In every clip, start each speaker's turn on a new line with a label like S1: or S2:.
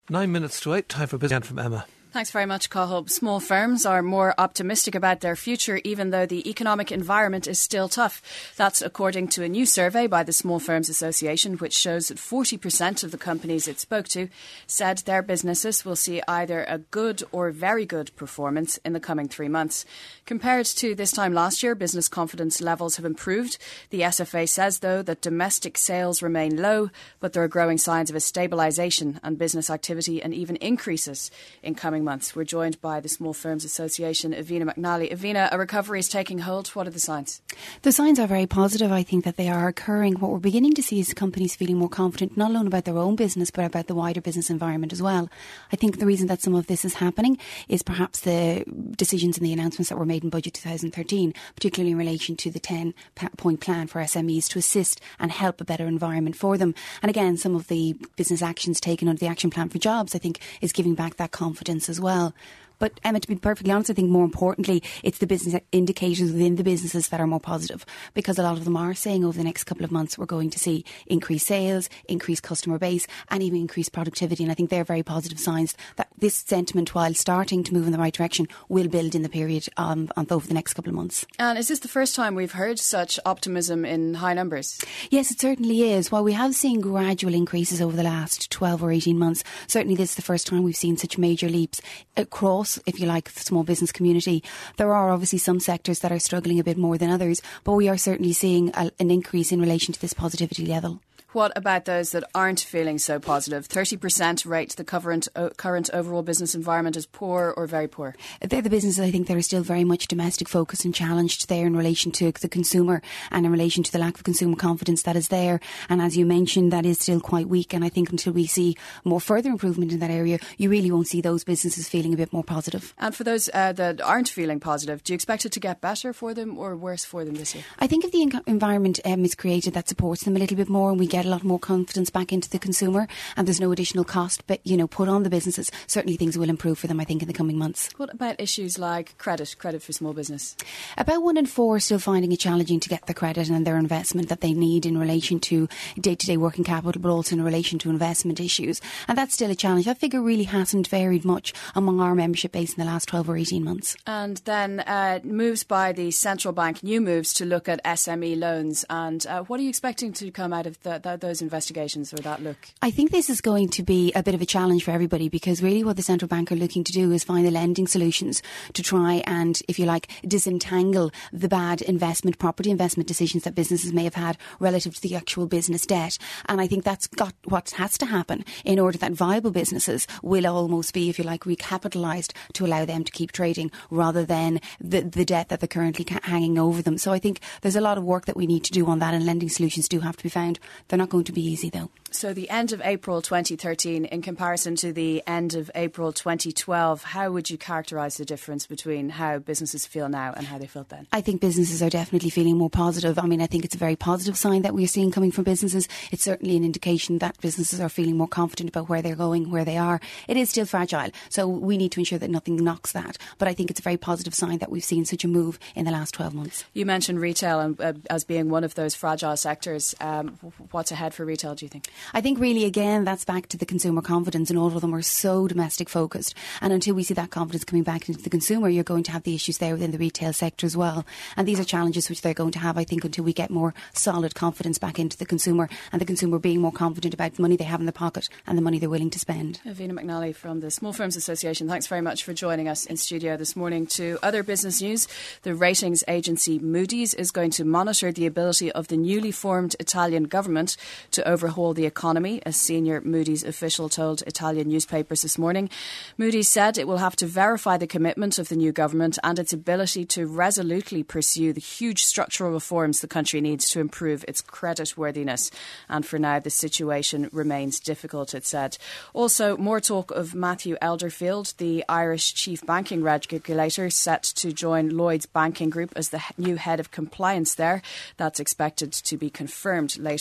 S1: 9 minutes to 8, time for Business from Emma.
S2: Thanks very much, Cathal. Small firms are more optimistic about their future, even though the economic environment is still tough. That's according to a new survey by the Small Firms Association, which shows that 40% of the companies it spoke to said their businesses will see either a good or very good performance in the coming 3 months. Compared to this time last year, business confidence levels have improved. The SFA says, though, that domestic sales remain low, but there are growing signs of a stabilisation and business activity and even increases in coming months. We're joined by the Small Firms Association, Avina McNally. Avina, a recovery is taking hold. What are the signs?
S3: The signs are very positive. I think that they are occurring. What we're beginning to see is companies feeling more confident, not alone about their own business, but about the wider business environment as well. I think the reason that some of this is happening is perhaps the decisions and the announcements that were made in Budget 2013, particularly in relation to the 10-point plan for SMEs to assist and help a better environment for them. And again, some of the business actions taken under the Action Plan for Jobs, I think, is giving back that confidence as well. But Emma, to be perfectly honest, I think more importantly, it's the business indicators within the businesses that are more positive, because a lot of them are saying over the next couple of months we're going to see increased sales, increased customer base and even increased productivity. And I think they're very positive signs that this sentiment, while starting to move in the right direction, will build in the period over the next couple of months.
S2: And is this the first time we've heard such optimism in high numbers?
S3: Yes, it certainly is. While we have seen gradual increases over the last 12 or 18 months, certainly this is the first time we've seen such major leaps across, if you like, the small business community. There are obviously some sectors that are struggling a bit more than others, but we are certainly seeing an increase in relation to this positivity level.
S2: What about those that aren't feeling so positive? 30% rate the current overall business environment as poor or very poor.
S3: They're the businesses, I think, that are still very much domestic focused and challenged there in relation to the consumer and in relation to the lack of consumer confidence that is there. And as you mentioned, that is still quite weak. And I think until we see more further improvement in that area, you really won't see those businesses feeling a bit more positive.
S2: And for those that aren't feeling positive, do you expect it to get better for them or worse for them this year?
S3: I think if the environment is created that supports them a little bit more and we get a lot more confidence back into the consumer and there's no additional cost put on the businesses, certainly things will improve for them, I think, in the coming months.
S2: What about issues like credit for small business?
S3: About 1 in 4 are still finding it challenging to get the credit and their investment that they need in relation to day-to-day working capital, but also in relation to investment issues. And that's still a challenge. That figure really hasn't varied much among our membership base in the last 12 or 18 months.
S2: And then moves by the central bank, new moves to look at SME loans. And what are you expecting to come out of those investigations or that look?
S3: I think this is going to be a bit of a challenge for everybody, because really what the central bank are looking to do is find the lending solutions to try and, if you like, disentangle the bad property investment decisions that businesses may have had relative to the actual business debt. And I think that's got what has to happen in order that viable businesses will almost be, if you like, recapitalised to allow them to keep trading rather than the debt that they're currently hanging over them. So I think there's a lot of work that we need to do on that, and lending solutions do have to be found. They're not going to be easy, though.
S2: So the end of April 2013 in comparison to the end of April 2012, how would you characterise the difference between how businesses feel now and how they felt then?
S3: I think businesses are definitely feeling more positive. I mean, I think it's a very positive sign that we're seeing coming from businesses. It's certainly an indication that businesses are feeling more confident about where they're going, where they are. It is still fragile, so we need to ensure that nothing knocks that. But I think it's a very positive sign that we've seen such a move in the last 12 months.
S2: You mentioned retail as being one of those fragile sectors. What's ahead for retail, do you think?
S3: I think really, again, that's back to the consumer confidence, and all of them are so domestic focused. And until we see that confidence coming back into the consumer, you're going to have the issues there within the retail sector as well. And these are challenges which they're going to have, I think, until we get more solid confidence back into the consumer, and the consumer being more confident about the money they have in their pocket and the money they're willing to spend.
S2: Avina McNally from the Small Firms Association, thanks very much for joining us in studio this morning. To other business news, the ratings agency Moody's is going to monitor the ability of the newly formed Italian government to overhaul the economy, a senior Moody's official told Italian newspapers this morning. Moody's said it will have to verify the commitment of the new government and its ability to resolutely pursue the huge structural reforms the country needs to improve its creditworthiness. And for now, the situation remains difficult, it said. Also, more talk of Matthew Elderfield, the Irish chief banking regulator, set to join Lloyds Banking Group as the new head of compliance there. That's expected to be confirmed later this week.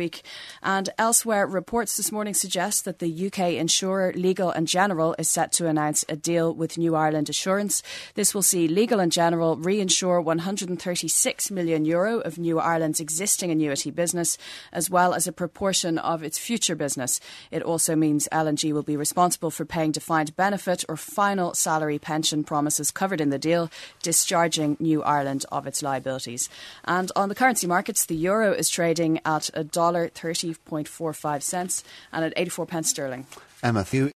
S2: week. And elsewhere, reports this morning suggest that the UK insurer Legal & General is set to announce a deal with New Ireland Assurance. This will see Legal & General reinsure €136 million of New Ireland's existing annuity business, as well as a proportion of its future business. It also means L&G will be responsible for paying defined benefit or final salary pension promises covered in the deal, discharging New Ireland of its liabilities. And on the currency markets, the euro is trading at $1.30.45 and at 84 pence sterling.
S4: Emma,